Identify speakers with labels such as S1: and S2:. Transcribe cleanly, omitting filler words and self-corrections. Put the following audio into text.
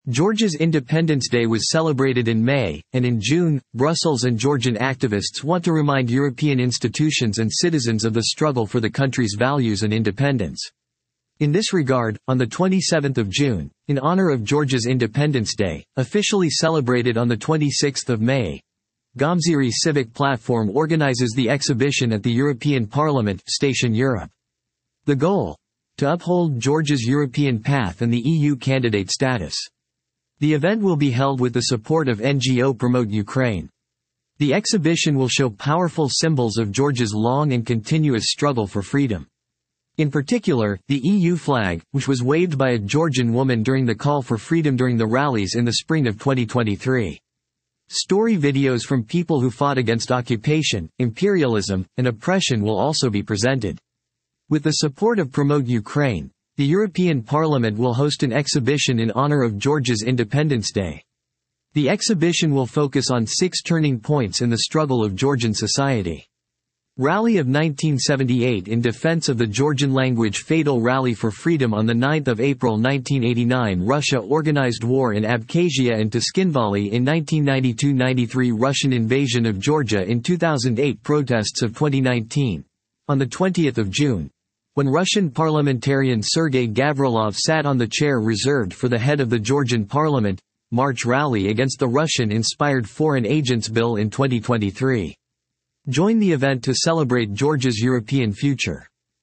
S1: Georgia's Independence Day was celebrated in May, and in June, Brussels and Georgian activists want to remind European institutions and citizens of the struggle for the country's values and independence. In this regard, on the 27th of June, in honor of Georgia's Independence Day, officially celebrated on the 26th of May, Gamziri Civic Platform organizes the exhibition at the European Parliament, Station Europe. The goal? To uphold Georgia's European path and the EU candidate status. The event will be held with the support of NGO Promote Ukraine. The exhibition will show powerful symbols of Georgia's long and continuous struggle for freedom. In particular, the EU flag, which was waved by a Georgian woman during the call for freedom during the rallies in the spring of 2023. Story videos from people who fought against occupation, imperialism, and oppression will also be presented. With the support of Promote Ukraine, the European Parliament will host an exhibition in honor of Georgia's Independence Day. The exhibition will focus on 6 turning points in the struggle of Georgian society. Rally of 1978 in defense of the Georgian language. Fatal Rally for Freedom on 9 April 1989. Russia organized war in Abkhazia and Tuskhinvali in 1992–93. Russian invasion of Georgia in 2008. Protests of 2019. On 20 June, when Russian parliamentarian Sergei Gavrilov sat on the chair reserved for the head of the Georgian parliament, March rally against the Russian-inspired Foreign Agents Bill in 2023. Join the event to celebrate Georgia's European future.